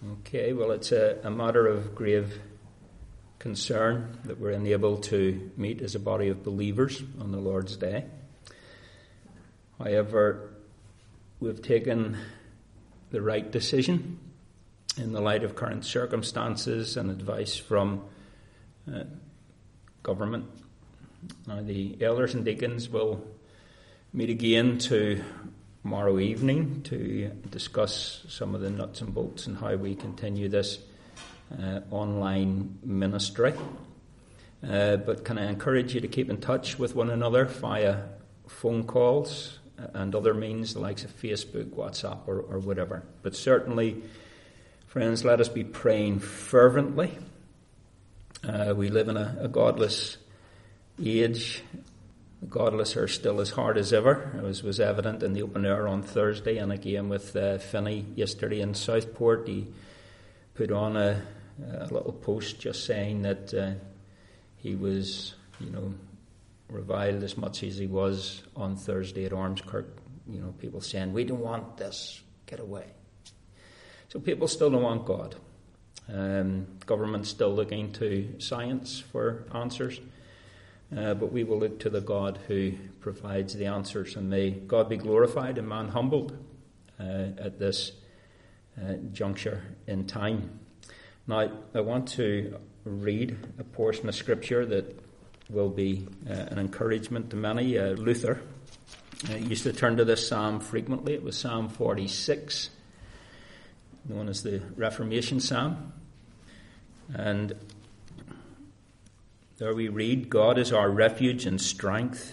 Okay, well, it's a matter of grave concern that we're unable to meet as a body of believers on the Lord's Day. However, we've taken the right decision in the light of current circumstances and advice from government. Now, the elders and deacons will meet again tomorrow evening to discuss some of the nuts and bolts and how we continue this online ministry. But can I encourage you to keep in touch with one another via phone calls and other means, the likes of Facebook, WhatsApp, or whatever. But certainly, friends, let us be praying fervently. We live in a godless age. The godless are still as hard as ever, as was evident in the open air on Thursday, and again with Finney yesterday in Southport. He put on a little post just saying that he was, reviled as much as he was on Thursday at Ormskirk. People saying, "We don't want this, get away." So people still don't want God. Government's still looking to science for answers. But we will look to the God who provides the answers, and may God be glorified and man humbled at this juncture in time. Now, I want to read a portion of Scripture that will be an encouragement to many. Luther used to turn to this psalm frequently. It was Psalm 46, known as the Reformation Psalm. And there we read, "God is our refuge and strength.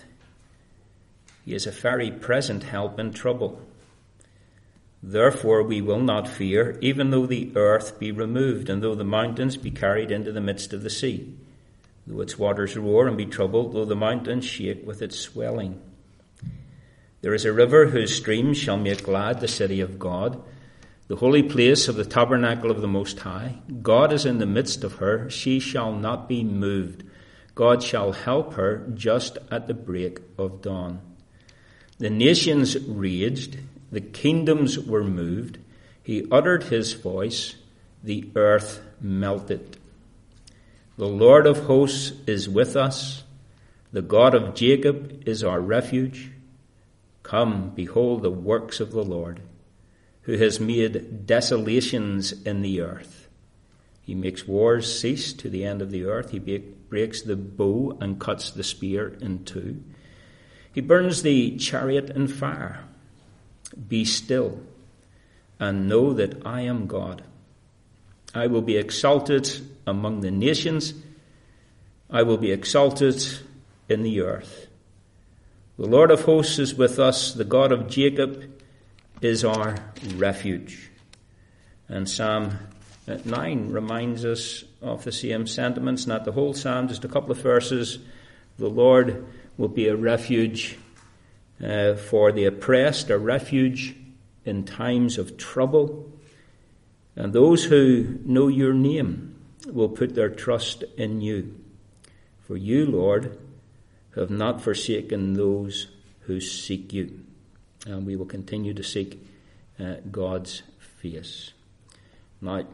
He is a very present help in trouble. Therefore we will not fear, even though the earth be removed, and though the mountains be carried into the midst of the sea, though its waters roar and be troubled, though the mountains shake with its swelling. There is a river whose streams shall make glad the city of God, the holy place of the tabernacle of the Most High. God is in the midst of her, she shall not be moved. God shall help her just at the break of dawn. The nations raged, the kingdoms were moved. He uttered his voice, the earth melted. The Lord of hosts is with us. The God of Jacob is our refuge. Come, behold the works of the Lord, who has made desolations in the earth. He makes wars cease to the end of the earth. He breaks the bow and cuts the spear in two. He burns the chariot in fire. Be still and know that I am God. I will be exalted among the nations. I will be exalted in the earth. The Lord of hosts is with us. The God of Jacob is our refuge." And Psalm 9 reminds us of the same sentiments, not the whole psalm, just a couple of verses. The Lord will be a refuge for the oppressed, a refuge in times of trouble. And those who know your name will put their trust in you. For you, Lord, have not forsaken those who seek you. And we will continue to seek God's face. Now,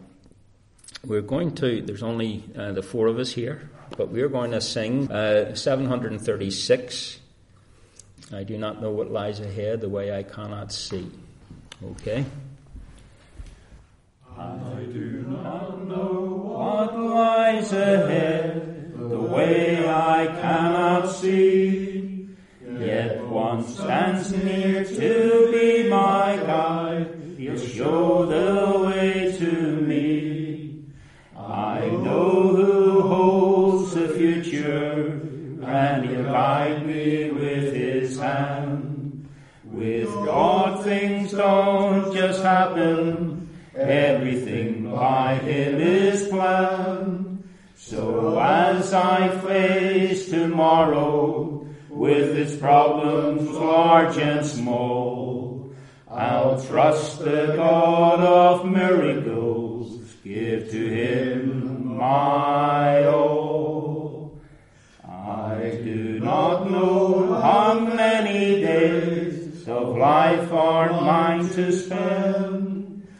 there's only the four of us here, but we're going to sing 736. I do not know what lies ahead, the way I cannot see. Okay? I do not know what lies ahead, the way I cannot see. Yet one stands near to be my guide, he'll show the way to me. I know who holds the future, and he'll guide me with his hand. With God things don't just happen, everything by him is planned. So as I face tomorrow, with its problems large and small, I'll trust the God of miracles, give to him my all. I do not know how many days of life are mine to spend, but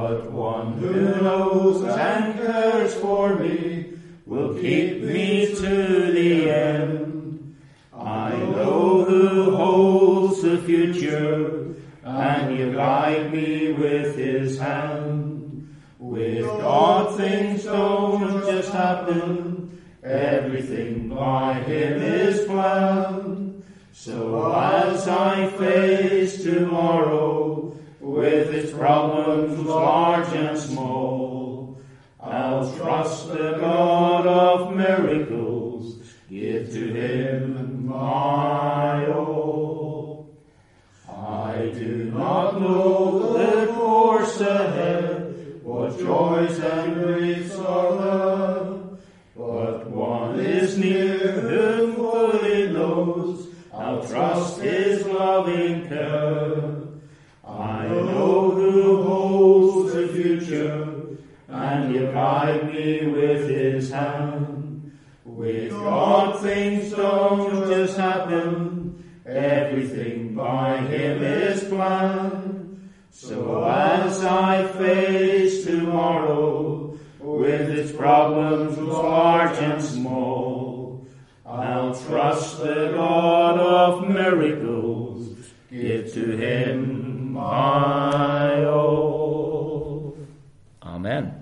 But one who knows and cares for me will keep me to the end. I know who holds the future, and you guide me with his hand. With God things don't just happen, everything by him is planned. So as I face tomorrow, with its problems large and small, I'll trust the God of miracles, give to him my all. I do not know the course ahead, what joys and griefs are there, but one is near who fully knows, I'll trust his loving care. I know who holds the future, and you guide me with his hand. With God things don't just happen, everything by him is planned. So as I face tomorrow, with its problems large and small, I'll trust the God of miracles, give to him my all. Amen.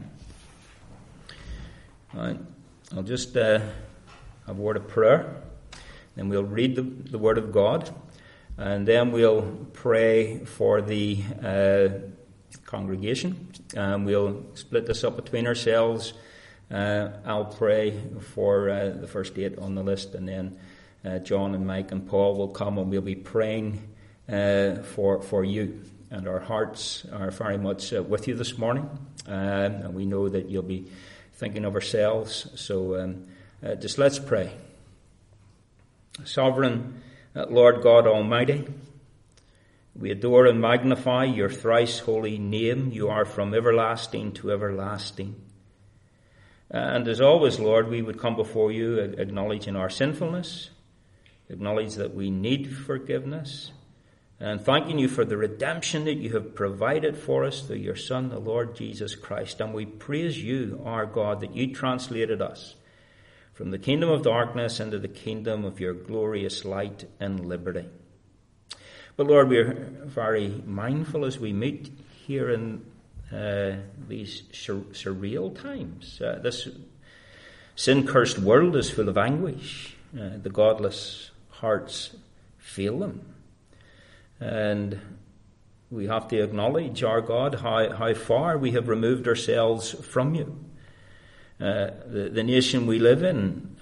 All right. I'll just have a word of prayer, then we'll read the Word of God, and then we'll pray for the congregation. We'll split this up between ourselves. I'll pray for the first 8 on the list, and then John and Mike and Paul will come, and we'll be praying for you. And our hearts are very much with you this morning, and we know that you'll be thinking of ourselves. So just let's pray. Sovereign Lord God Almighty, we adore and magnify your thrice holy name. You are from everlasting to everlasting. And as always, Lord, we would come before you acknowledging our sinfulness, acknowledge that we need forgiveness, and thanking you for the redemption that you have provided for us through your Son, the Lord Jesus Christ. And we praise you, our God, that you translated us from the kingdom of darkness into the kingdom of your glorious light and liberty. But Lord, we're very mindful as we meet here in these surreal times. This sin-cursed world is full of anguish. The godless hearts feel them. And we have to acknowledge, our God, how far we have removed ourselves from you. The nation we live in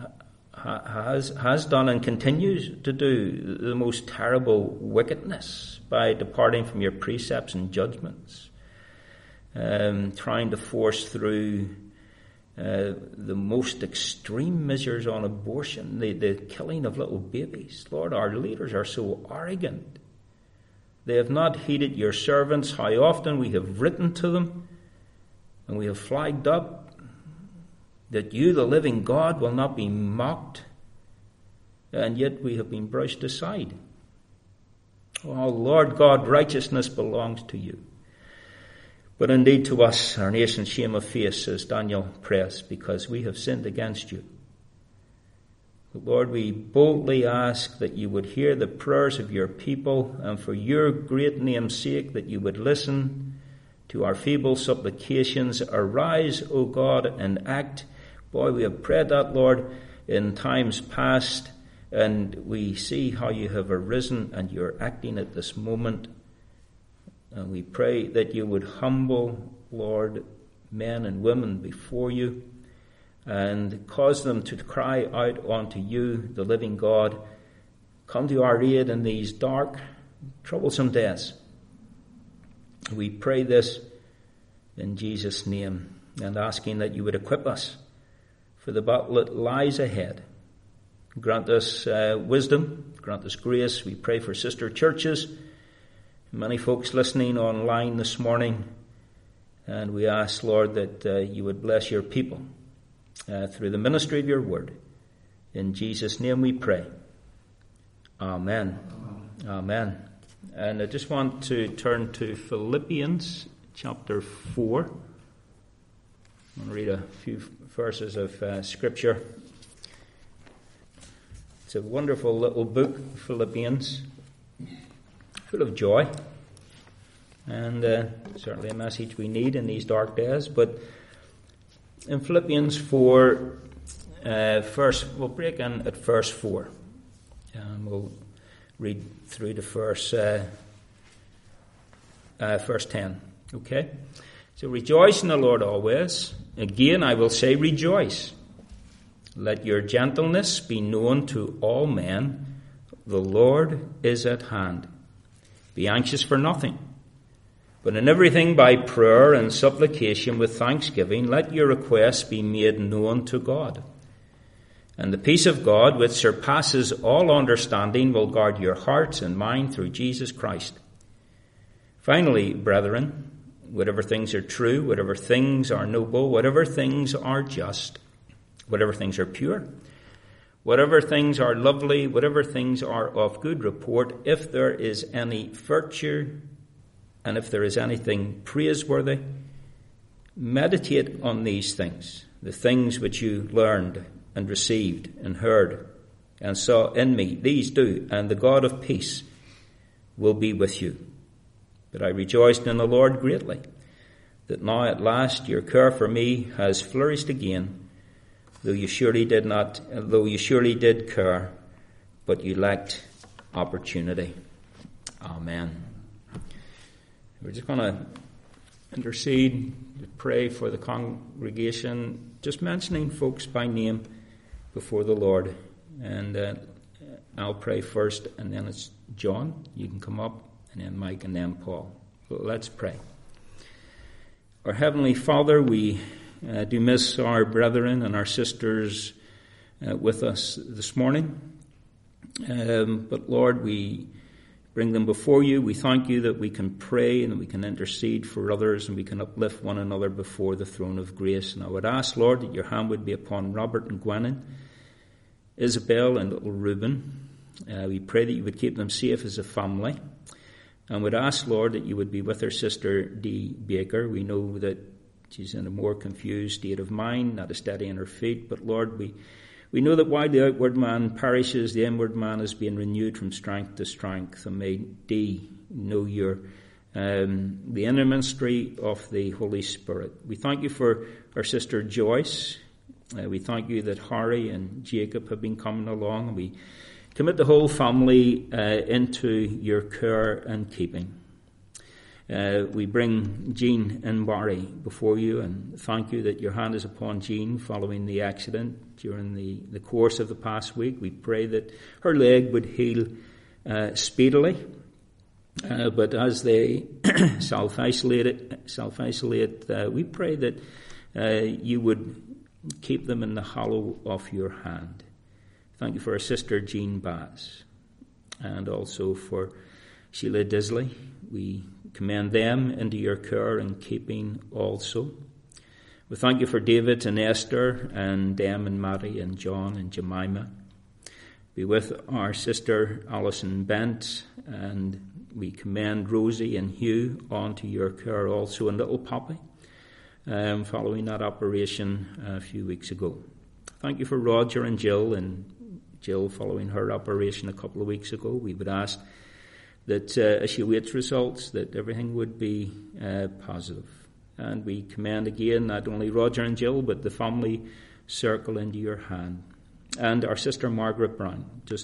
has done and continues to do the most terrible wickedness by departing from your precepts and judgments, trying to force through the most extreme measures on abortion, the killing of little babies. Lord, our leaders are so arrogant. They have not heeded your servants, how often we have written to them, and we have flagged up that you, the living God, will not be mocked, and yet we have been brushed aside. Oh, Lord God, righteousness belongs to you. But indeed to us, our nation's shame of face, as Daniel prays, because we have sinned against you. But Lord, we boldly ask that you would hear the prayers of your people, and for your great name's sake, that you would listen to our feeble supplications. Arise, O God, and act. Boy, we have prayed that, Lord, in times past, and we see how you have arisen and you're acting at this moment. And we pray that you would humble, Lord, men and women before you, and cause them to cry out unto you, the living God. Come to our aid in these dark, troublesome days. We pray this in Jesus' name, and asking that you would equip us for the battle that lies ahead. Grant us wisdom, grant us grace. We pray for sister churches, many folks listening online this morning, and we ask, Lord, that you would bless your people through the ministry of your word. In Jesus' name we pray. Amen. Amen. And I just want to turn to Philippians chapter 4. I'm going to read a few verses of Scripture. It's a wonderful little book, Philippians, full of joy, and certainly a message we need in these dark days. But in Philippians 4, we'll break in at verse 4, and we'll read through to verse 10. Okay? So rejoice in the Lord always. Again, I will say rejoice. Let your gentleness be known to all men. The Lord is at hand. Be anxious for nothing, but in everything by prayer and supplication with thanksgiving, let your requests be made known to God. And the peace of God, which surpasses all understanding, will guard your hearts and mind through Jesus Christ. Finally, brethren, whatever things are true, whatever things are noble, whatever things are just, whatever things are pure, whatever things are lovely, whatever things are of good report, if there is any virtue and if there is anything praiseworthy, meditate on these things, the things which you learned and received and heard and saw in me. These do, and the God of peace will be with you. But I rejoiced in the Lord greatly, that now at last your care for me has flourished again, though you surely did care, but you lacked opportunity. Amen. We're just going to intercede, pray for the congregation, just mentioning folks by name before the Lord. And I'll pray first, and then it's John. You can come up, and then Mike, and then Paul. But let's pray. Our Heavenly Father, we do miss our brethren and our sisters with us this morning. But Lord, we bring them before you. We thank you that we can pray and that we can intercede for others and we can uplift one another before the throne of grace. And I would ask, Lord, that your hand would be upon Robert and Gwennon, Isabel and little Reuben. We pray that you would keep them safe as a family. And would ask, Lord, that you would be with our sister Dee Baker. We know that she's in a more confused state of mind, not as steady on her feet. But Lord, we know that while the outward man perishes, the inward man is being renewed from strength to strength. And may Dee know the inner ministry of the Holy Spirit. We thank you for our sister Joyce. We thank you that Harry and Jacob have been coming along. And we commit the whole family into your care and keeping. We bring Jean and Barry before you and thank you that your hand is upon Jean following the accident during the course of the past week. We pray that her leg would heal speedily. But as they self-isolate, we pray that you would keep them in the hollow of your hand. Thank you for our sister Jean Bass and also for Sheila Disley. We commend them into your care and keeping also. We thank you for David and Esther and Dem and Matty and John and Jemima. Be with our sister Alison Bent, and we commend Rosie and Hugh onto your care also, and little Poppy, following that operation a few weeks ago. Thank you for Roger and Jill following her operation a couple of weeks ago. We would ask that as she awaits results, that everything would be positive. And we commend again not only Roger and Jill, but the family circle into your hand. And our sister Margaret Brown. Just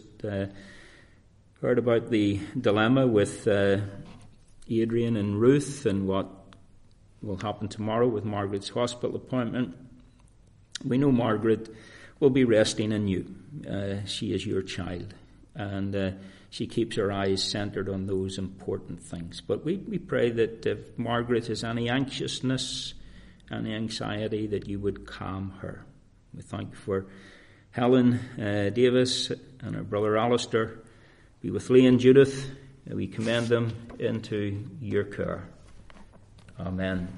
heard about the dilemma with Adrian and Ruth and what will happen tomorrow with Margaret's hospital appointment. We know Margaret will be resting in you. She is your child. And she keeps her eyes centered on those important things. But we pray that if Margaret has any anxiousness, any anxiety, that you would calm her. We thank you for Helen Davis and her brother Alistair. Be with Lee and Judith. We commend them into your care. Amen.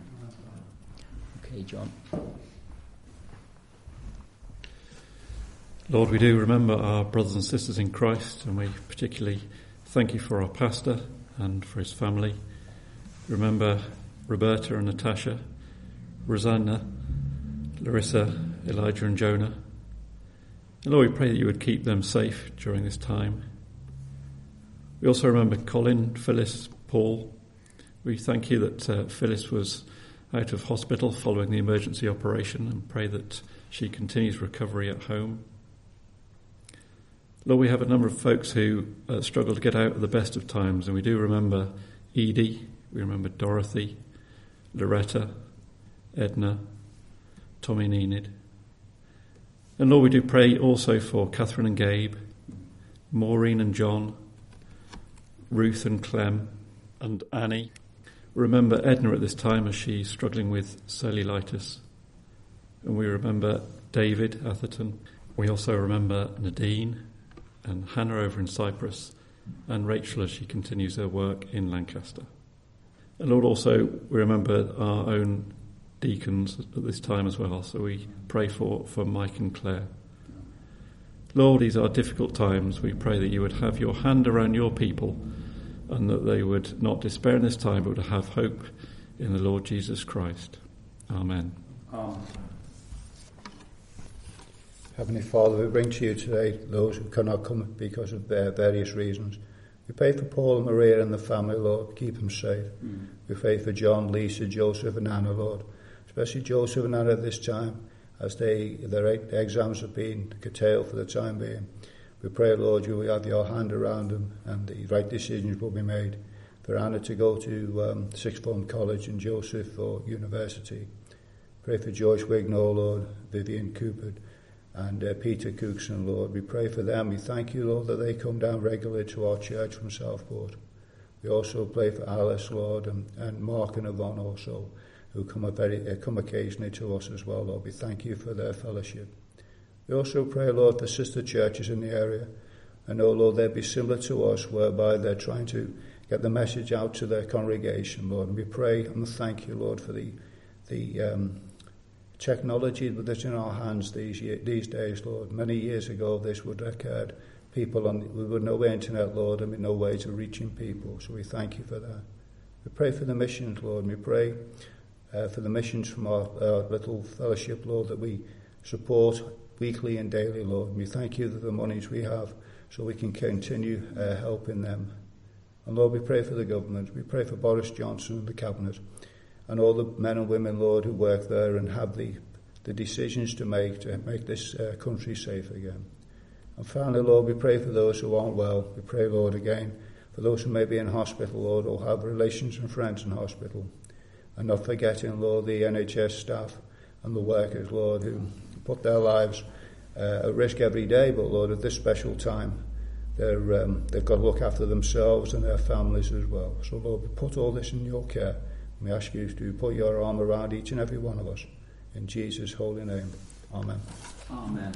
Okay, John. Lord, we do remember our brothers and sisters in Christ, and we particularly thank you for our pastor and for his family. Remember Roberta and Natasha, Rosanna, Larissa, Elijah and Jonah. And Lord, we pray that you would keep them safe during this time. We also remember Colin, Phyllis, Paul. We thank you that Phyllis was out of hospital following the emergency operation, and pray that she continues recovery at home. Lord, we have a number of folks who struggle to get out at the best of times, and we do remember Edie, we remember Dorothy, Loretta, Edna, Tommy and Enid. And Lord, we do pray also for Catherine and Gabe, Maureen and John, Ruth and Clem, and Annie. We remember Edna at this time as she's struggling with cellulitis. And we remember David Atherton. We also remember Nadine and Hannah over in Cyprus, and Rachel as she continues her work in Lancaster. And Lord, also we remember our own deacons at this time as well, so we pray for Mike and Claire. Lord, these are difficult times. We pray that you would have your hand around your people, and that they would not despair in this time, but would have hope in the Lord Jesus Christ. Amen. Amen. Heavenly Father, we bring to you today those who cannot come because of their various reasons. We pray for Paul and Maria and the family, Lord. Keep them safe. We pray for John, Lisa, Joseph and Anna, Lord. Especially Joseph and Anna at this time, as their exams have been curtailed for the time being. We pray, Lord, you will have your hand around them and the right decisions will be made. For Anna to go to Sixth Form College and Joseph for university. Pray for Joyce Wignall, Lord, Vivian Cooper and Peter Cookson, Lord. We pray for them. We thank you, Lord, that they come down regularly to our church from Southport. We also pray for Alice, Lord, and Mark and Yvonne also, who come occasionally to us as well, Lord. We thank you for their fellowship. We also pray, Lord, for sister churches in the area. I know, Lord, they'll be similar to us, whereby they're trying to get the message out to their congregation, Lord. And we pray and thank you, Lord, for the technology that's in our hands these days, Lord. Many years ago, this would have occurred. We would know the internet, Lord, and we know ways of reaching people. So we thank you for that. We pray for the missions, Lord, and we pray for the missions from our little fellowship, Lord, that we support weekly and daily, Lord. And we thank you for the monies we have so we can continue helping them. And Lord, we pray for the government. We pray for Boris Johnson and the Cabinet and all the men and women, Lord, who work there and have the decisions to make this country safe again. And finally, Lord, we pray for those who aren't well. We pray, Lord, again, for those who may be in hospital, Lord, or have relations and friends in hospital. And not forgetting, Lord, the NHS staff and the workers, Lord, who put their lives at risk every day. But, Lord, at this special time, they've got to look after themselves and their families as well. So, Lord, we put all this in your care. We ask you to put your arm around each and every one of us. In Jesus' holy name. Amen. Amen.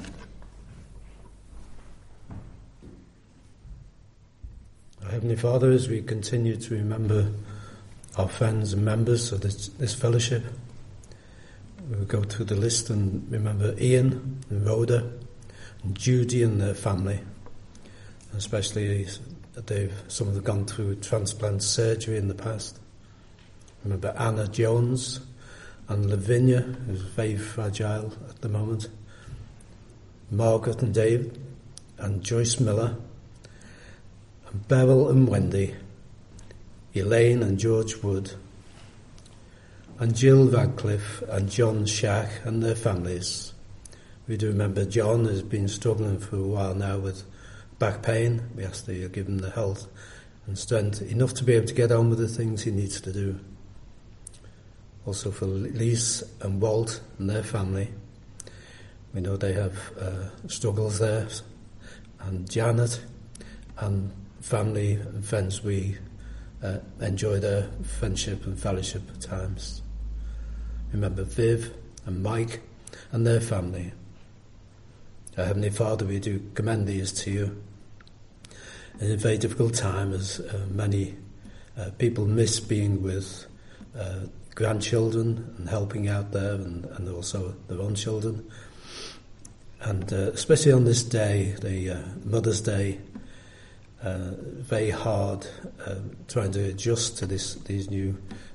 Heavenly Father, as we continue to remember our friends and members of this fellowship, we'll go through the list and remember Ian and Rhoda and Judy and their family, especially that some of them gone through transplant surgery in the past. Remember Anna Jones and Lavinia, who's very fragile at the moment. Margaret and Dave and Joyce Miller and Beryl and Wendy, Elaine and George Wood, and Jill Radcliffe and John Shack and their families. We do remember John has been struggling for a while now with back pain. We ask that you give him the health and strength enough to be able to get on with the things he needs to do. Also for Lise and Walt and their family. We know they have struggles there. And Janet and family and friends, we enjoy their friendship and fellowship at times. Remember Viv and Mike and their family. Our Heavenly Father, we do commend these to you. In a very difficult time, as many people miss being with grandchildren and helping out there, and also their own children. And especially on this day, the Mother's Day, very hard trying to adjust to these new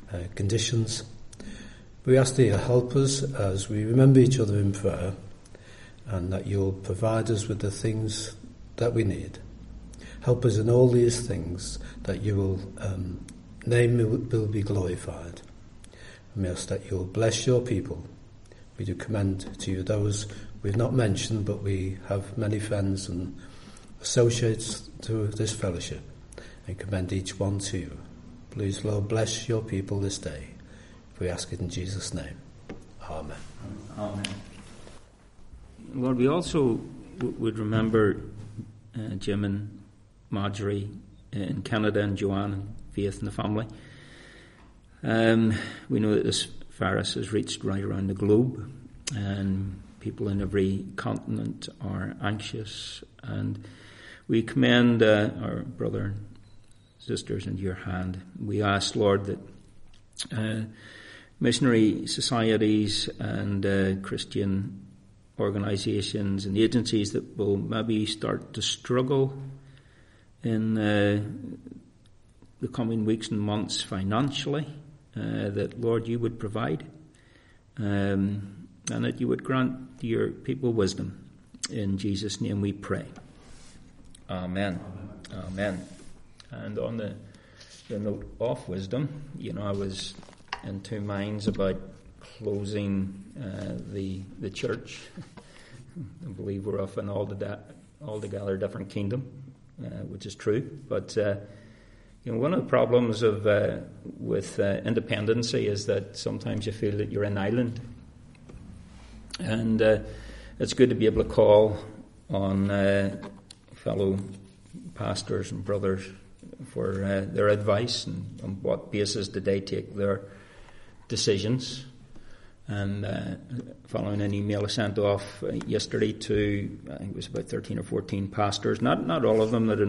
conditions. We ask that you'll help us as we remember each other in prayer, and that you'll provide us with the things that we need. Help us in all these things, that your name will be glorified. And we ask that you'll bless your people. We do commend to you those we've not mentioned, but we have many friends and associates to this fellowship, and commend each one to you. Please, Lord, bless your people this day. We ask it in Jesus' name. Amen. Amen. Lord, we also would remember Jim and Marjorie in Canada, and Joanne and Faith and the family. We know that this virus has reached right around the globe, and people in every continent are anxious, and we commend our brother and sisters into your hand. We ask, Lord, that missionary societies and Christian organisations and agencies that will maybe start to struggle in the coming weeks and months financially, that, Lord, you would provide, and that you would grant your people wisdom. In Jesus' name we pray. Amen. Amen. And on the note of wisdom, I was in two minds about closing the church. I believe we're of an altogether different kingdom, which is true. But one of the problems with independency is that sometimes you feel that you're an island, and it's good to be able to call on fellow pastors and brothers for their advice, and on what basis did they take their decisions. And following an email I sent off yesterday to, I think it was about 13 or 14 pastors, not all of them that I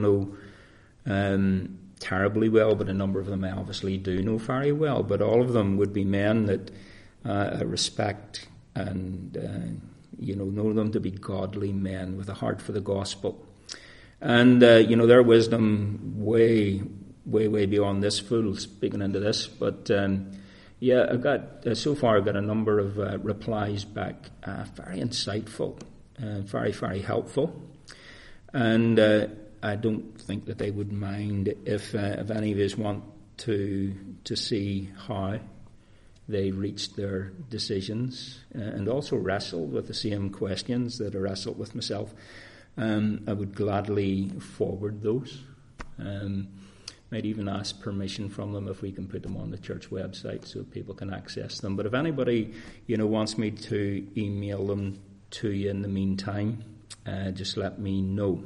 know terribly well, but a number of them I obviously do know very well, but all of them would be men that I respect and know them to be godly men with a heart for the gospel. And their wisdom way beyond this full speaking into this, but I've got a number of replies back, very insightful, very, very helpful. And I don't think that they would mind if any of us want to see how they reached their decisions, and also wrestled with the same questions that I wrestled with myself. I would gladly forward those. Might even ask permission from them if we can put them on the church website so people can access them. But if anybody, wants me to email them to you in the meantime, just let me know.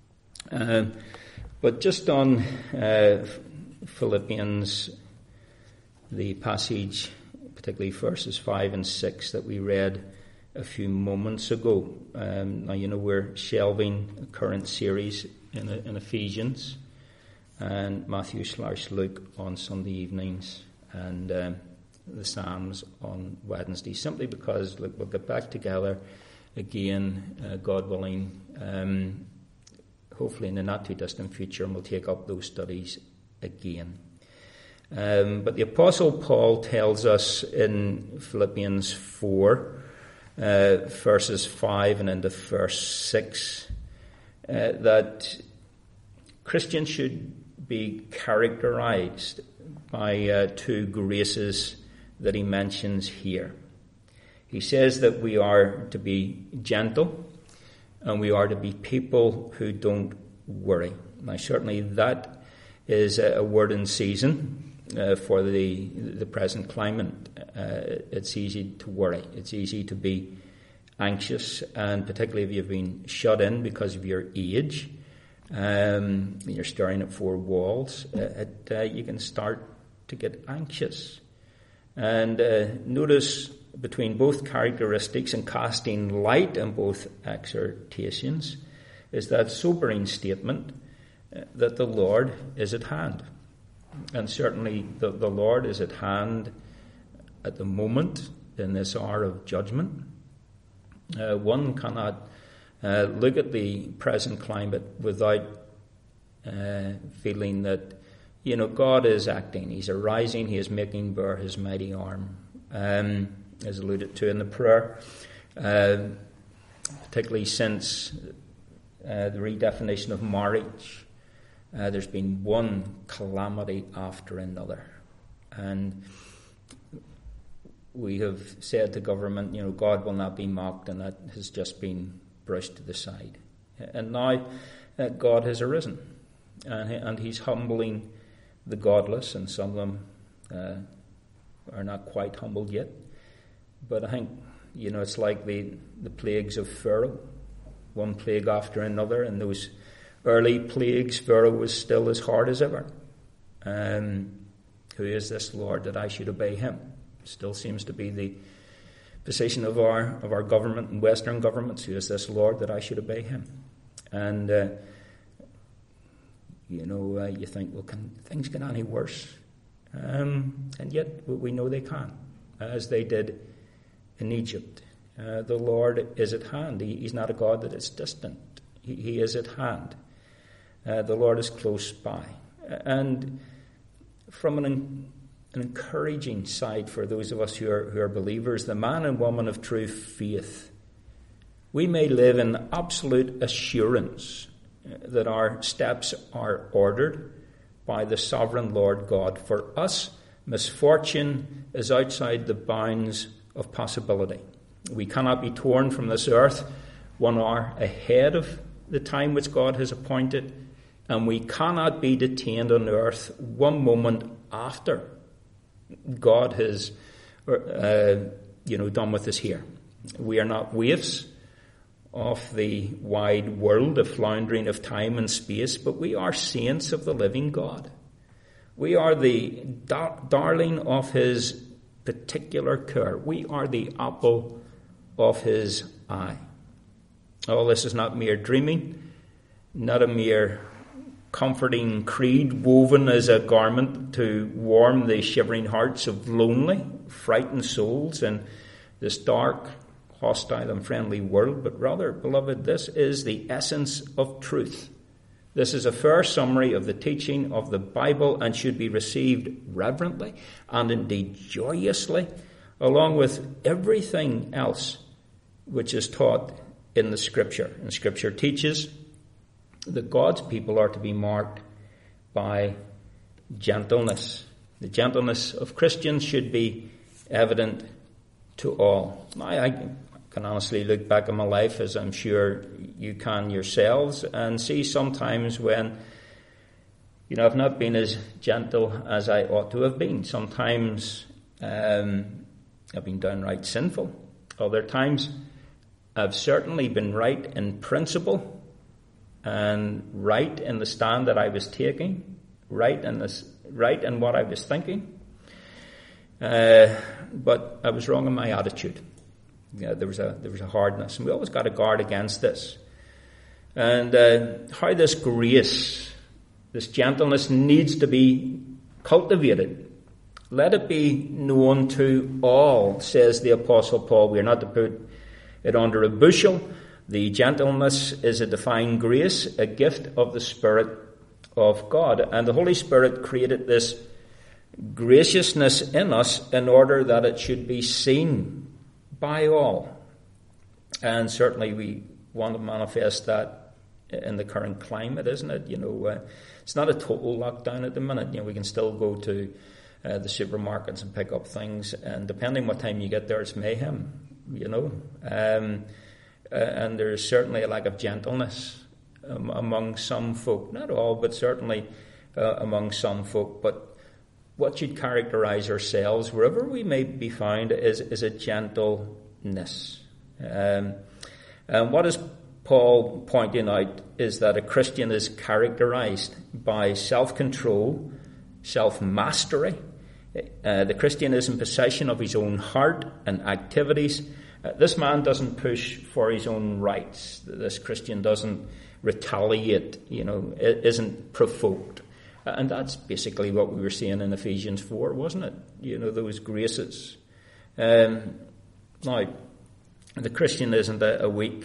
But just on Philippians, the passage, particularly verses 5 and 6 that we read a few moments ago. Now, we're shelving a current series in Ephesians, and Matthew/Luke on Sunday evenings, and the Psalms on Wednesday, simply because we'll get back together again, God willing, hopefully in the not too distant future, and we'll take up those studies again. But the Apostle Paul tells us in Philippians 4, verses 5 and into verse 6, that Christians should be characterized by two graces that he mentions here. He says that we are to be gentle, and we are to be people who don't worry. Now, certainly that is a word in season for the present climate. It's easy to worry. It's easy to be anxious, and particularly if you've been shut in because of your age, you're staring at four walls, you can start to get anxious. And notice between both characteristics and casting light on both exhortations is that sobering statement that the Lord is at hand. And certainly the Lord is at hand at the moment in this hour of judgment. One cannot look at the present climate without feeling that God is acting. He's arising. He is making bare his mighty arm, as alluded to in the prayer, particularly since the redefinition of marriage. There's been one calamity after another. And we have said to government, God will not be mocked, and that has just been brushed to the side. And now God has arisen, and he's humbling the godless, and some of them are not quite humbled yet. But I think, it's like the plagues of Pharaoh, one plague after another, and those early plagues, Pharaoh was still as hard as ever. Who is this Lord that I should obey him? Still seems to be the position of our government and Western governments. Who is this Lord that I should obey him? And you think, well, can things get any worse? And yet we know they can, as they did in Egypt. The Lord is at hand. He's not a God that is distant. He is at hand. The Lord is close by. And from an encouraging side for those of us who are believers, the man and woman of true faith, we may live in absolute assurance that our steps are ordered by the sovereign Lord God. For us, misfortune is outside the bounds of possibility. We cannot be torn from this earth 1 hour ahead of the time which God has appointed, and we cannot be detained on earth 1 moment after God has done with us here. We are not waifs of the wide world, the floundering of time and space, but we are saints of the living God. We are the darling of his particular care. We are the apple of his eye. All this is not mere dreaming, not a mere comforting creed woven as a garment to warm the shivering hearts of lonely, frightened souls in this dark, hostile and friendly world, but rather, beloved, this is the essence of truth. This is a fair summary of the teaching of the Bible and should be received reverently and indeed joyously, along with everything else which is taught in the Scripture. And Scripture teaches that God's people are to be marked by gentleness. The gentleness of Christians should be evident to all. Now, I can honestly look back on my life, as I'm sure you can yourselves, and see sometimes when, I've not been as gentle as I ought to have been. Sometimes I've been downright sinful. Other times I've certainly been right in principle and right in the stand that I was taking, right in what I was thinking. But I was wrong in my attitude. There was a hardness, and we always got to guard against this. And how this grace, this gentleness, needs to be cultivated. Let it be known to all, says the Apostle Paul. We are not to put it under a bushel. The gentleness is a divine grace, a gift of the Spirit of God. And the Holy Spirit created this graciousness in us in order that it should be seen by all. And certainly we want to manifest that in the current climate, isn't it? It's not a total lockdown at the minute. We can still go to the supermarkets and pick up things, and depending what time you get there, it's mayhem, and there's certainly a lack of gentleness among some folk, not all, but certainly among some folk. But what should characterize ourselves, wherever we may be found, is a gentleness. And what is Paul pointing out is that a Christian is characterized by self-control, self-mastery. The Christian is in possession of his own heart and activities. This man doesn't push for his own rights. This Christian doesn't retaliate, isn't provoked. And that's basically what we were seeing in Ephesians 4, wasn't it? Those graces. Now, the Christian isn't a weak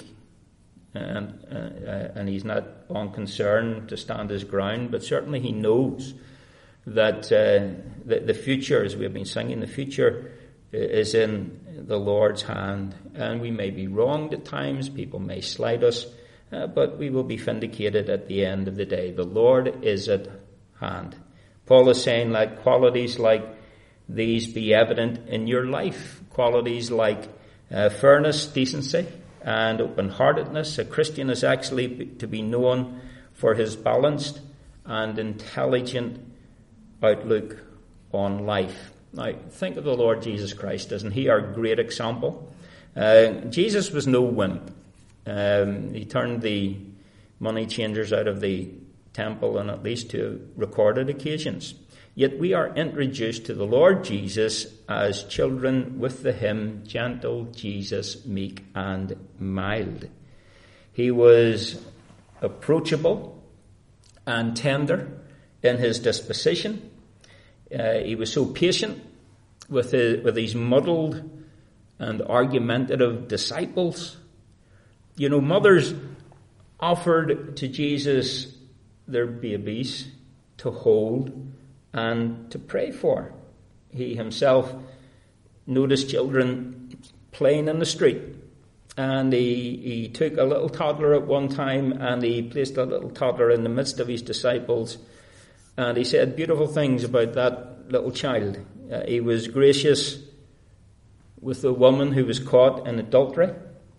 and he's not unconcerned to stand his ground, but certainly he knows that the future, as we have been singing, the future is in the Lord's hand. And we may be wronged at times, people may slight us, but we will be vindicated at the end of the day. The Lord is at hand. Paul is saying, let qualities like these be evident in your life. Qualities like fairness, decency, and open-heartedness. A Christian is actually to be known for his balanced and intelligent outlook on life. Now, think of the Lord Jesus Christ. Isn't he our great example? Jesus was no wimp. He turned the money changers out of the temple on at least 2 recorded occasions. Yet we are introduced to the Lord Jesus as children with the hymn, gentle Jesus, meek and mild. He was approachable and tender in his disposition. He was so patient with these muddled and argumentative disciples. You know, mothers offered to Jesus their babies to hold and to pray for. He himself noticed children playing in the street, and he took a little toddler at one time and he placed a little toddler in the midst of his disciples, and he said beautiful things about that little child. He was gracious with the woman who was caught in adultery.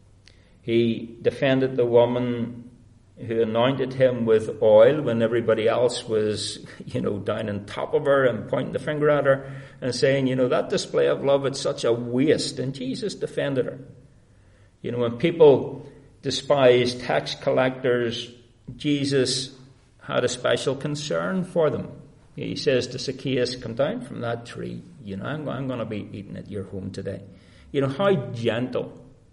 He defended the woman who anointed him with oil when everybody else was, down on top of her and pointing the finger at her and saying, that display of love, it's such a waste. And Jesus defended her. When people despised tax collectors, Jesus had a special concern for them. He says to Zacchaeus, come down from that tree. I'm going to be eating at your home today. How gentle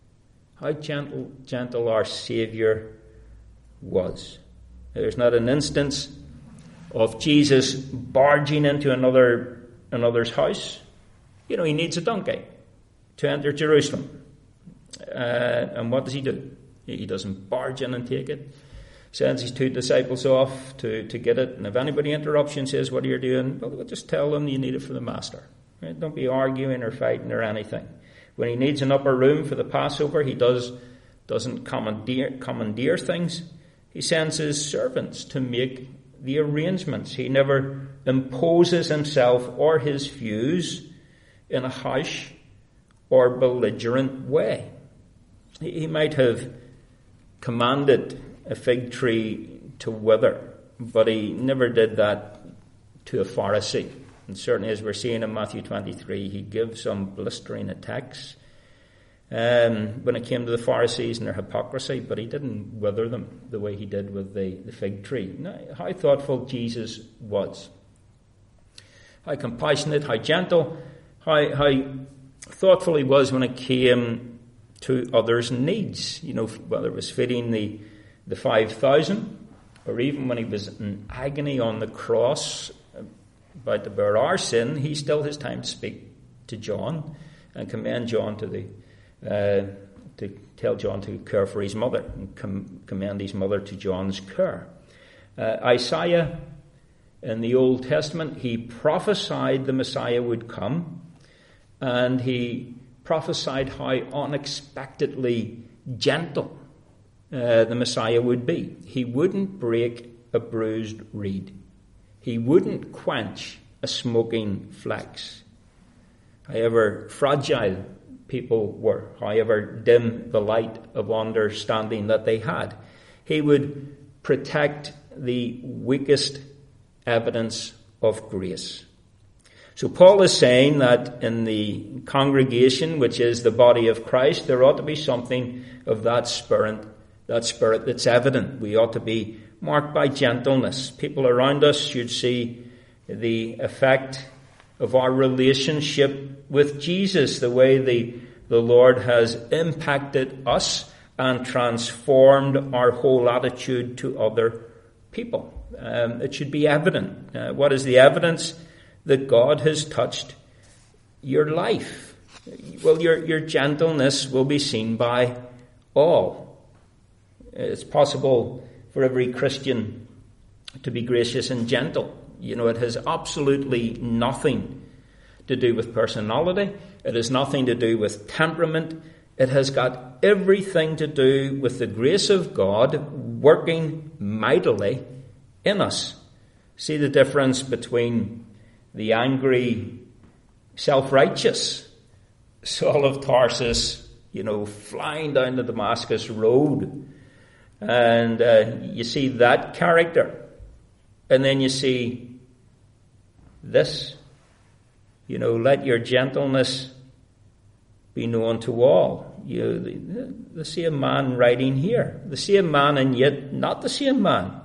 our Saviour was. There's not an instance of Jesus barging into another's house. He needs a donkey to enter Jerusalem. And what does he do? He doesn't barge in and take it. Sends his 2 disciples off to get it. And if anybody interrupts you and says, what are you doing? Well, just tell them you need it for the master. Right? Don't be arguing or fighting or anything. When he needs an upper room for the Passover, he doesn't commandeer things. He sends his servants to make the arrangements. He never imposes himself or his views in a harsh or belligerent way. He might have commanded a fig tree to wither, but he never did that to a Pharisee. And certainly, as we're seeing in Matthew 23, he gives some blistering attacks when it came to the Pharisees and their hypocrisy, but he didn't wither them the way he did with the fig tree. Now, how thoughtful Jesus was. How compassionate, how gentle, how thoughtful he was when it came to others' needs. Whether it was feeding the 5,000, or even when he was in agony on the cross about to bear our sin, he still has time to speak to John and commend John to tell John to care for his mother and commend his mother to John's care. Isaiah in the Old Testament, he prophesied the Messiah would come, and he prophesied how unexpectedly gentle the Messiah would be. He wouldn't break a bruised reed. He wouldn't quench a smoking flax. However fragile people were, however dim the light of understanding that they had, he would protect the weakest evidence of grace. So Paul is saying that in the congregation, which is the body of Christ, there ought to be something of that spirit that's evident. We ought to be marked by gentleness. People around us should see the effect of our relationship with Jesus, the way the Lord has impacted us and transformed our whole attitude to other people. It should be evident. What is the evidence? That God has touched your life. Well, your gentleness will be seen by all. It's possible for every Christian to be gracious and gentle. It has absolutely nothing to do with personality. It has nothing to do with temperament. It has got everything to do with the grace of God working mightily in us. See the difference between the angry, self-righteous Saul of Tarsus, flying down the Damascus road. And you see that character. And then you see this. Let your gentleness be known to all. The same man writing here. The same man and yet not the same man.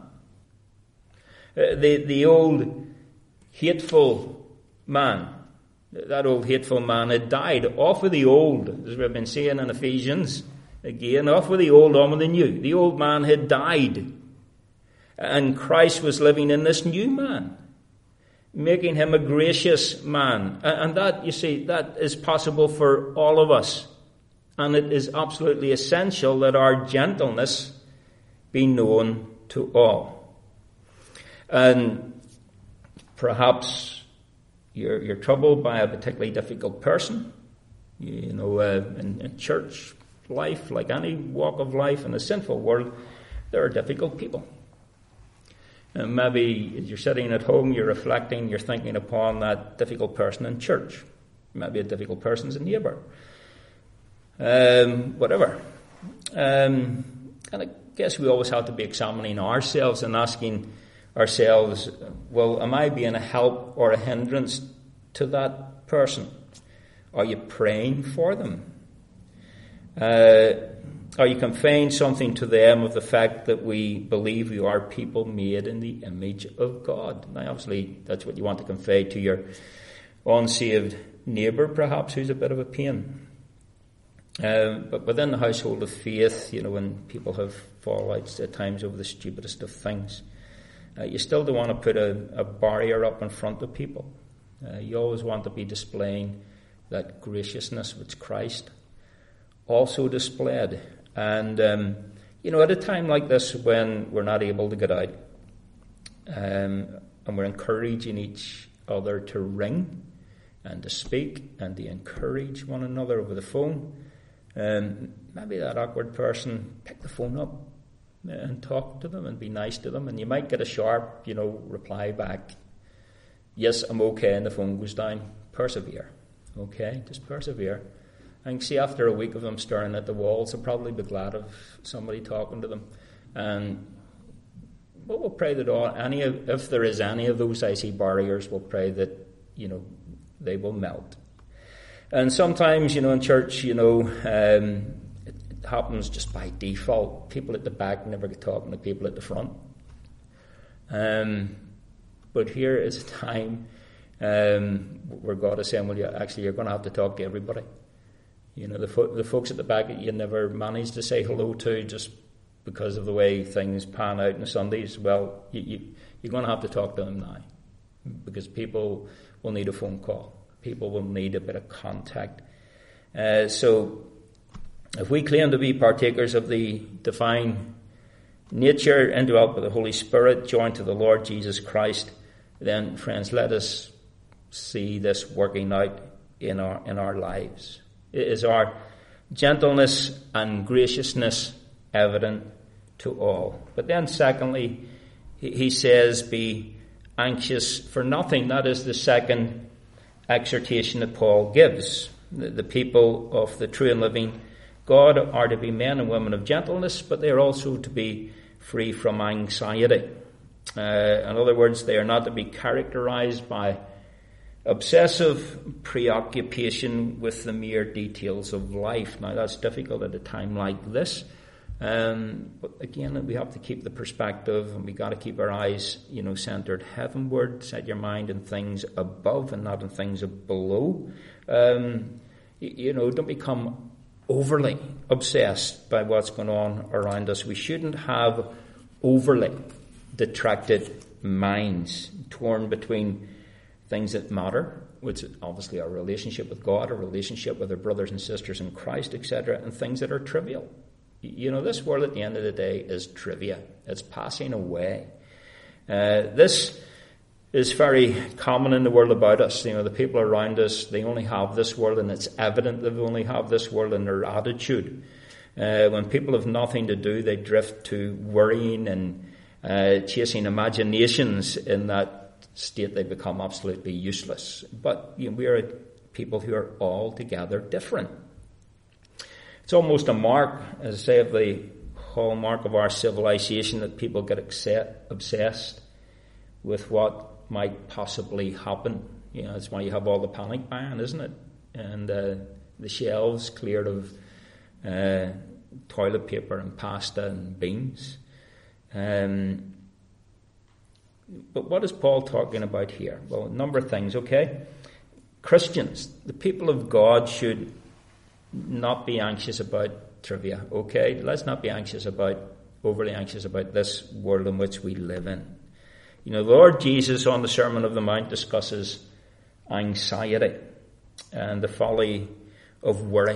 The old hateful man. That old hateful man had died. Off with the old, as we've been saying in Ephesians. Again, off with the old, on with the new. The old man had died. And Christ was living in this new man, making him a gracious man. And that, you see, that is possible for all of us. And it is absolutely essential that our gentleness be known to all. And perhaps you're troubled by a particularly difficult person, in church life, like any walk of life in a sinful world, there are difficult people. And maybe as you're sitting at home, you're reflecting, you're thinking upon that difficult person in church. Maybe a difficult person's a neighbour. Whatever. And I guess we always have to be examining ourselves and asking ourselves, well, am I being a help or a hindrance to that person? Are you praying for them? Are you conveying something to them of the fact that we believe we are people made in the image of God? Now, obviously, that's what you want to convey to your unsaved neighbour, perhaps, who's a bit of a pain. But within the household of faith, when people have fallouts at times over the stupidest of things, you still don't want to put a barrier up in front of people. You always want to be displaying that graciousness which Christ also displayed. And, at a time like this when we're not able to get out, and we're encouraging each other to ring and to speak and to encourage one another over the phone, maybe that awkward person, pick the phone up and talk to them and be nice to them, and you might get a sharp, reply back. Yes, I'm okay, and the phone goes down. Persevere. Okay, just persevere. And see, after a week of them staring at the walls, they'll probably be glad of somebody talking to them. And we'll pray that if there is any of those icy barriers, we'll pray that, they will melt. And sometimes, in church, it happens just by default. People at the back never get talking to people at the front. But here is a time where God is saying, well, you're going to have to talk to everybody. The folks at the back that you never managed to say hello to just because of the way things pan out on Sundays, well, you're going to have to talk to them now, because people will need a phone call. People will need a bit of contact. So if we claim to be partakers of the divine nature, indwelt by the Holy Spirit, joined to the Lord Jesus Christ, then, friends, let us see this working out in our lives. Is our gentleness and graciousness evident to all? But then secondly, he says, be anxious for nothing. That is the second exhortation that Paul gives. The people of the true and living God are to be men and women of gentleness, but they are also to be free from anxiety. In other words, they are not to be characterized by obsessive preoccupation with the mere details of life. Now, that's difficult at a time like this. But again, we have to keep the perspective, and we got to keep our eyes, centered heavenward. Set your mind in things above and not in things below. Don't become overly obsessed by what's going on around us. We shouldn't have overly detracted minds, torn between things that matter, which is obviously our relationship with God, our relationship with our brothers and sisters in Christ, etc., and things that are trivial. This world at the end of the day is trivia. It's passing away. This is very common in the world about us. You know, the people around us, they only have this world, and it's evident they only have this world in their attitude. When people have nothing to do, they drift to worrying and chasing imaginations. In that state, they become absolutely useless. But you know, we are people who are altogether different. It's almost a mark, as I say, of the hallmark of our civilization that people get obsessed with what might possibly happen. You know, that's why you have all the panic buying, isn't it? And the shelves cleared of toilet paper and pasta and beans. But what is Paul talking about here? Well, a number of things, okay? Christians, the people of God, should not be anxious about trivia, okay? Let's not be overly anxious about this world in which we live in. You know, the Lord Jesus on the Sermon on the Mount discusses anxiety and the folly of worry.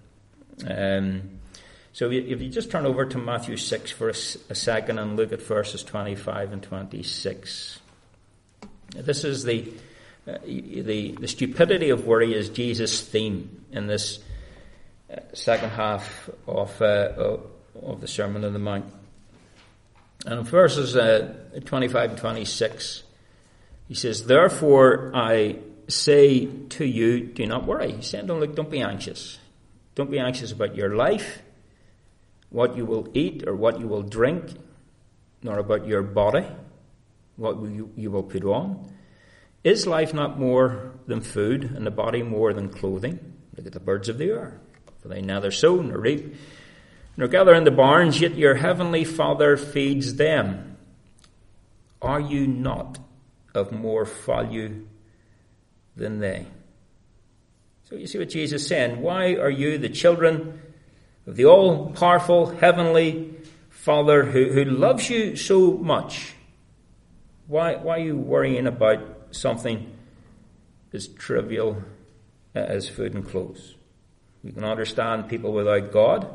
So if you just turn over to Matthew 6 for a second and look at verses 25 and 26. This is the stupidity of worry is Jesus' theme in this second half of the Sermon on the Mount. And in verses 25 and 26, he says, "Therefore I say to you, do not worry." He's saying, don't be anxious. Don't be anxious about your life, what you will eat or what you will drink, nor about your body, what you will put on. Is life not more than food, and the body more than clothing? Look at the birds of the air, for they neither sow nor reap, nor gather in the barns, yet your heavenly Father feeds them. Are you not of more value than they? So you see what Jesus is saying. Why are you, the children of the all-powerful heavenly Father who loves you so much, why are you worrying about something as trivial as food and clothes? We can understand people without God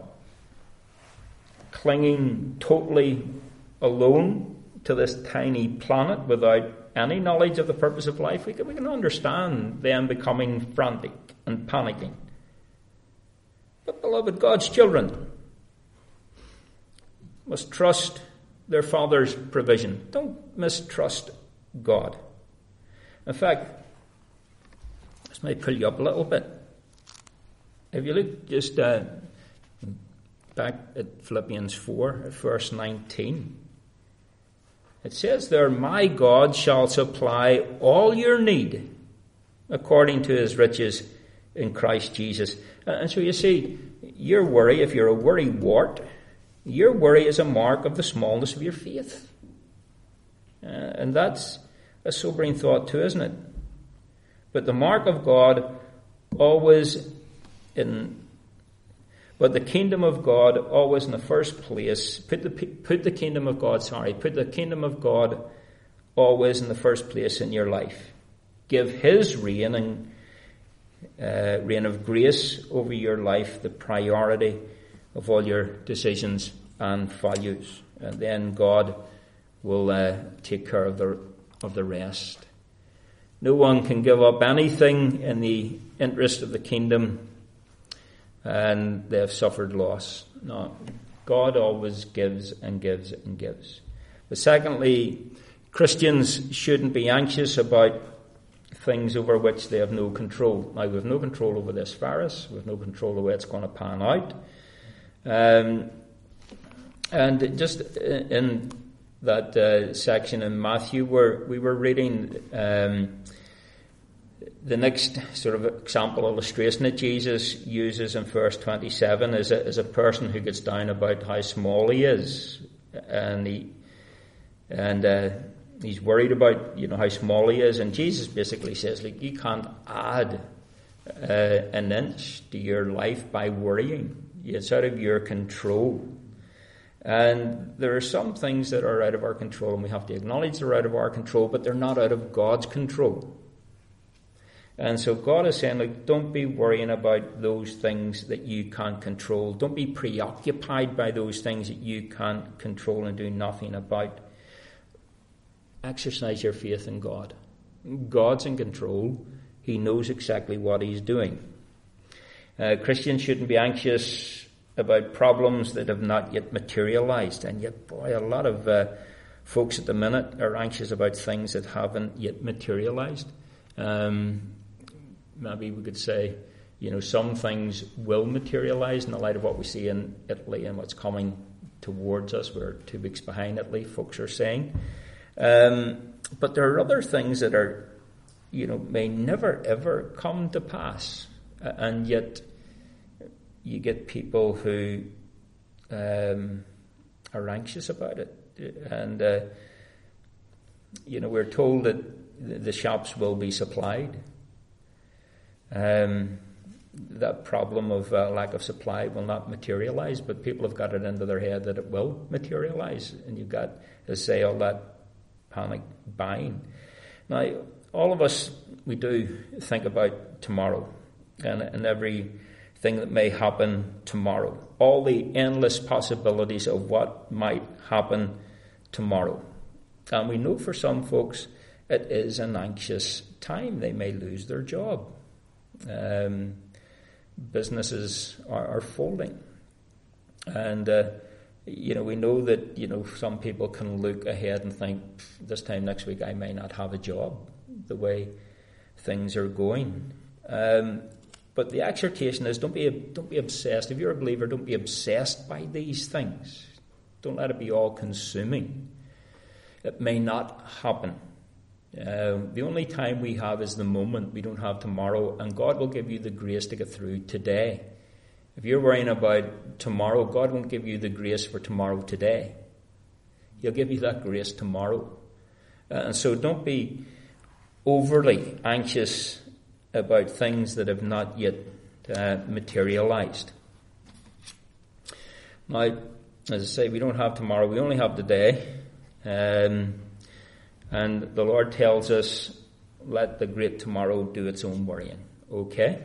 clinging totally alone to this tiny planet without any knowledge of the purpose of life. We can understand them becoming frantic and panicking. But beloved, God's children must trust their Father's provision. Don't mistrust God. In fact, this might pull you up a little bit. If you look just back at Philippians 4, at verse 19, it says there, "My God shall supply all your need according to his riches in Christ Jesus." And so you see, your worry, if you're a worrywart, your worry is a mark of the smallness of your faith. And that's a sobering thought too, isn't it? But the mark of God always but the kingdom of God always in the first place, put the kingdom of God always in the first place in your life. Give his reign of grace over your life the priority of all your decisions and values. And then God will take care of the rest. No one can give up anything in the interest of the kingdom and they have suffered loss. No, God always gives and gives and gives. But secondly, Christians shouldn't be anxious about things over which they have no control. Now, we have no control over this virus. We have no control over the way it's going to pan out. And just in that section in Matthew where we were reading, the next sort of example illustration that Jesus uses in verse 27 is a person who gets down about how small he is, and he's worried about how small he is, and Jesus basically says, like, you can't add an inch to your life by worrying. It's out of your control. And there are some things that are out of our control, and we have to acknowledge they're out of our control, but they're not out of God's control. And so God is saying, like, don't be worrying about those things that you can't control. Don't be preoccupied by those things that you can't control and do nothing about. exercise your faith in God. God's in control. He knows exactly what he's doing. Christians shouldn't be anxious about problems that have not yet materialized. And yet, boy, a lot of folks at the minute are anxious about things that haven't yet materialized. Maybe we could say, some things will materialize in the light of what we see in Italy and what's coming towards us. We're 2 weeks behind Italy, folks are saying. But there are other things that are, may never ever come to pass. And yet you get people who are anxious about it. And, we're told that the shops will be supplied. That problem of lack of supply will not materialize, but people have got it into their head that it will materialize. And you've got, as say, all that panic buying. Now, all of us, we do think about tomorrow and everything that may happen tomorrow. All the endless possibilities of what might happen tomorrow. And we know for some folks it is an anxious time. They may lose their job. Businesses are folding. And, we know that, some people can look ahead and think, this time next week I may not have a job, the way things are going. But the exhortation is don't be obsessed. If you're a believer, don't be obsessed by these things. Don't let it be all consuming. It may not happen. The only time we have is the moment. We don't have tomorrow, and God will give you the grace to get through today. If you're worrying about tomorrow, God won't give you the grace for tomorrow today. He'll give you that grace tomorrow. And so don't be overly anxious about things that have not yet materialized. Now, as I say, we don't have tomorrow, we only have today. And the Lord tells us, let the great tomorrow do its own worrying. Okay?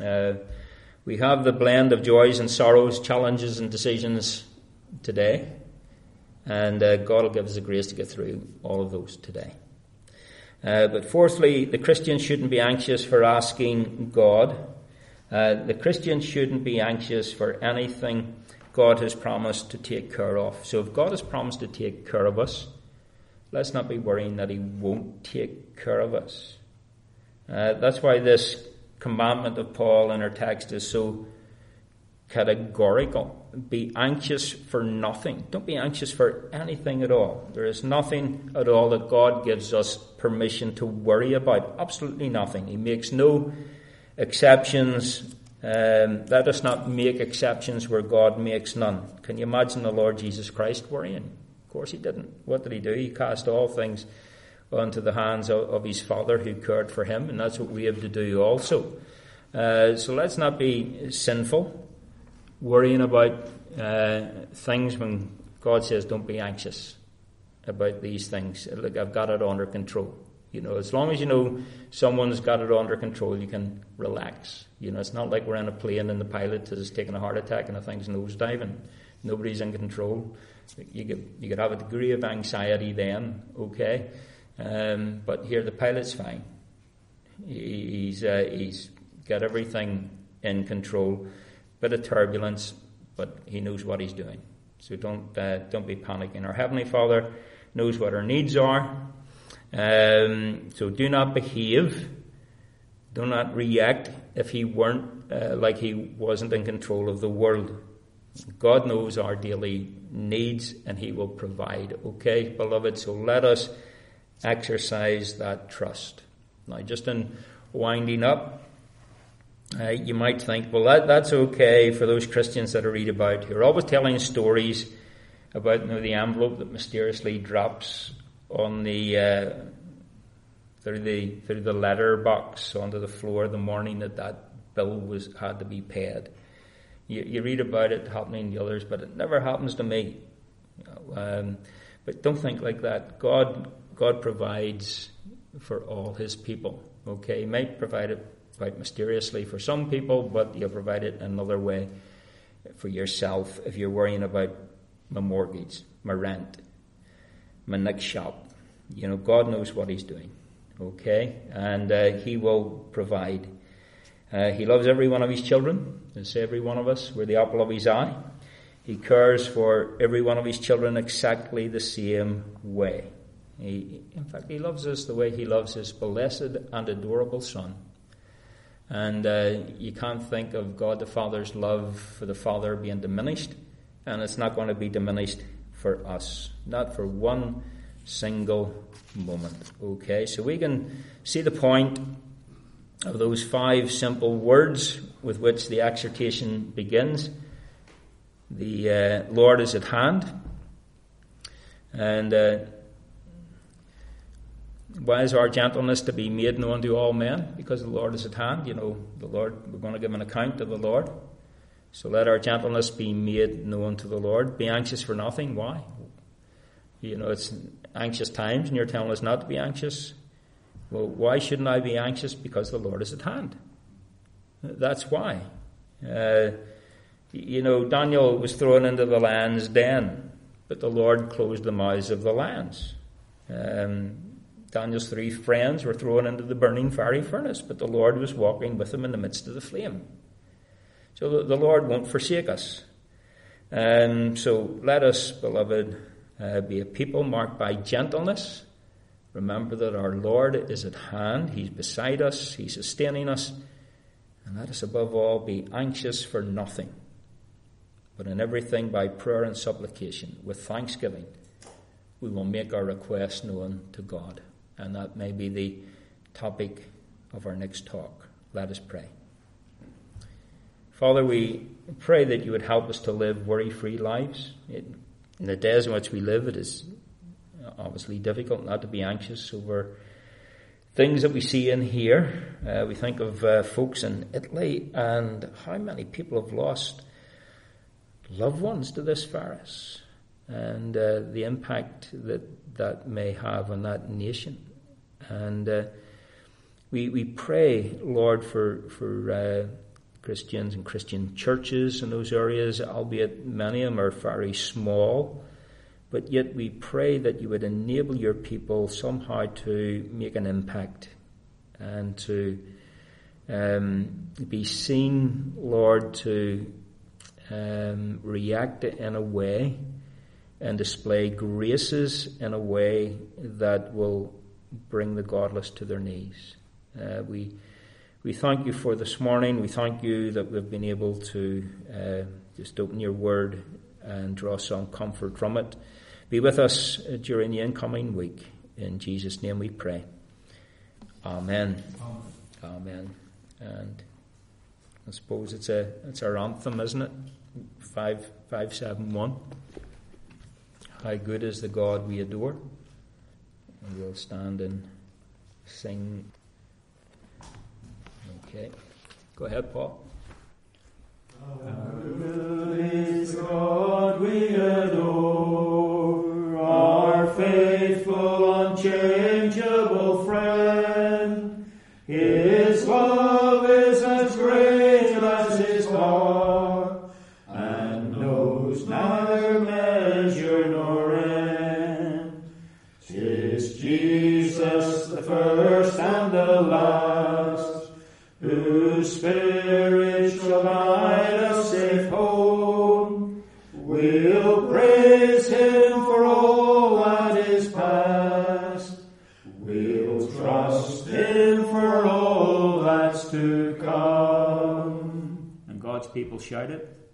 We have the blend of joys and sorrows, challenges and decisions today. And God will give us the grace to get through all of those today. But fourthly, the Christian shouldn't be anxious for asking God. The Christian shouldn't be anxious for anything God has promised to take care of. So if God has promised to take care of us, let's not be worrying that he won't take care of us. That's why this commandment of Paul in our text is so categorical. Be anxious for nothing. Don't be anxious for anything at all. There is nothing at all that God gives us permission to worry about. Absolutely nothing. He makes no exceptions. Let us not make exceptions where God makes none. Can you imagine the Lord Jesus Christ worrying? Of course he didn't. What did he do? He cast all things onto the hands of his Father who cared for him, and that's what we have to do also. So let's not be sinful, worrying about things when God says don't be anxious about these things. Look, I've got it under control. As long as you know someone's got it under control, you can relax. It's not like we're in a plane and the pilot is taking a heart attack and the thing's nosediving. Nobody's in control. You could have a degree of anxiety then, okay? But here the pilot's fine. He's got everything in control. Bit of turbulence, but he knows what he's doing. So don't be panicking. Our Heavenly Father knows what our needs are. So do not behave. Do not react if he weren't like he wasn't in control of the world. God knows our daily needs and he will provide. Okay, beloved, so let us exercise that trust. Now, just in winding up, you might think, well, that's okay for those Christians that I read about who are always telling stories about the envelope that mysteriously drops on the through the letter box onto the floor the morning that bill had to be paid. You read about it happening to others, but it never happens to me. But don't think like that. God provides for all his people. Okay, he might provide it quite mysteriously for some people, but he'll provide it another way for yourself if you're worrying about my mortgage, my rent, my next shop, God knows what he's doing. Okay? And he will provide. He loves every one of his children. As every one of us, we're the apple of his eye. He cares for every one of his children exactly the same way. In fact, he loves us the way he loves his blessed and adorable Son. And you can't think of God the Father's love for the Father being diminished, and it's not going to be diminished for us. Not for one single moment. Okay, so we can see the point of those 5 simple words with which the exhortation begins. The Lord is at hand. And why is our gentleness to be made known to all men? Because the Lord is at hand. The Lord, we're going to give an account of the Lord. So let our gentleness be made known to the Lord. Be anxious for nothing. Why? It's anxious times and you're telling us not to be anxious. Well, why shouldn't I be anxious? Because the Lord is at hand. That's why. Daniel was thrown into the lion's den, but the Lord closed the mouths of the lions. Daniel's 3 friends were thrown into the burning fiery furnace, but the Lord was walking with them in the midst of the flame. So the Lord won't forsake us. So let us, beloved, be a people marked by gentleness. Remember that our Lord is at hand. He's beside us. He's sustaining us. And let us above all be anxious for nothing, but in everything by prayer and supplication, with thanksgiving, we will make our requests known to God. And that may be the topic of our next talk. Let us pray. Father, we pray that you would help us to live worry-free lives. In the days in which we live, it is obviously difficult not to be anxious over things that we see and hear. We think of folks in Italy and how many people have lost loved ones to this virus, and the impact that may have on that nation. And we pray, Lord, for Christians and Christian churches in those areas, albeit many of them are very small. But yet we pray that you would enable your people somehow to make an impact and to be seen, Lord, to react in a way and display graces in a way that will bring the godless to their knees. We thank you for this morning. We thank you that we've been able to just open your word and draw some comfort from it. Be with us during the incoming week. In Jesus' name we pray. Amen. Amen. And I suppose it's our anthem, isn't it? 571. How good is the God we adore. And we'll stand and sing. Okay. Go ahead, Paul. How good is the God we adore, our faithful, unchangeable friend. His love is as great as his power, and knows neither measure nor end. 'Tis Jesus, the first and the last, whose Spirit shall guide us safe home. We'll praise him for all that is past. We'll trust him for all that's to come. And God's people shouted.